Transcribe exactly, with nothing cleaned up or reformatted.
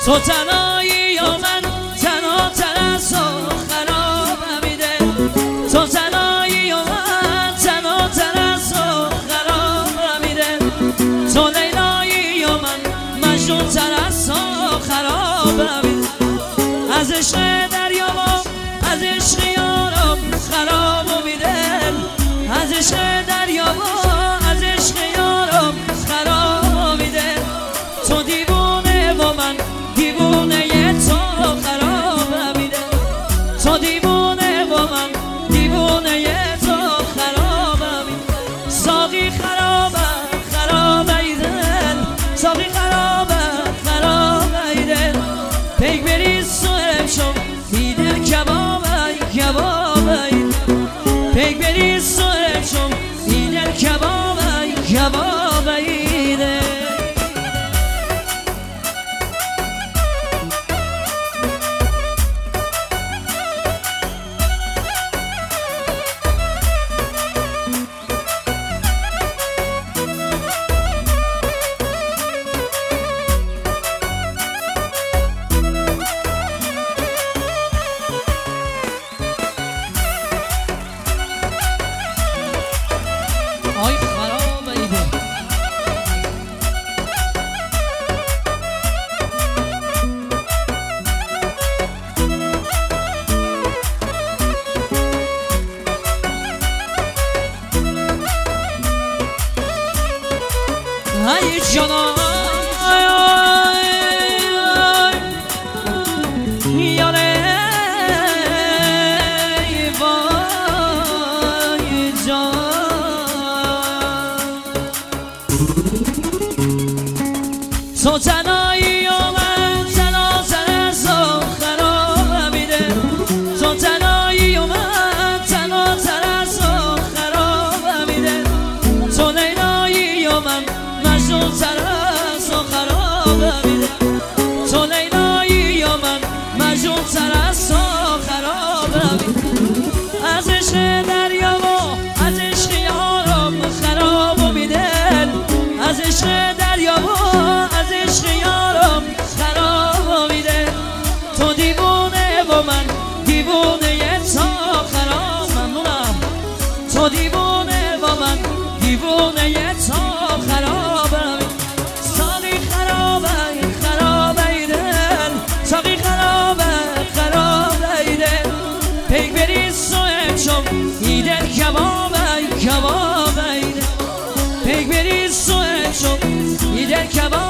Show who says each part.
Speaker 1: تو تنهایی یا من تنها تر از تو خرابم میده تو تنهایی یا من تنها تر از تو خرابم میده تو لیلایی یا من مجنون تر از تو خرابم میده از عشق دریابم از عشق یارم خرابم میده از عشق دریابم از عشق یارم خرابم میده تو دیوونه و من دیوونه تو خرابم میده تو دیوونه و من دیوونه تو خرابم میده ساقی خرابه خرابه ایدن ساقی خرابه خرابه ایدن پیک بری سوهم شم ایدن کبابه کبابه ایدن پیک بری سوهم شم ایدن کبابه کبابه ایدن آی خراب ایده ای جانا یاره وای جان تو تنهایی و من تنها تر از تو خرابم میده تو تنهایی و من تنها تر از تو خرابم میده تو لیلایی و من مجنون تر از تو خرابم میده تو لیلایی و من مجنون تر از تو خرابم میده از عشق دریا و از عشق یارم خرابم میده از عشق دریا و از عشق یارم خرابم میده تو دیوونه و من دیوونه تو خرابم مونم تو دیوونه و من دیوونه تو خرابم ساقی خرابه خرابه ایدن ساقی خرابه خرابه ایدن پیک بری سوهم شم ایدن کبابه کبابه ایدن پیک بری سوهم شم ایدن کبابه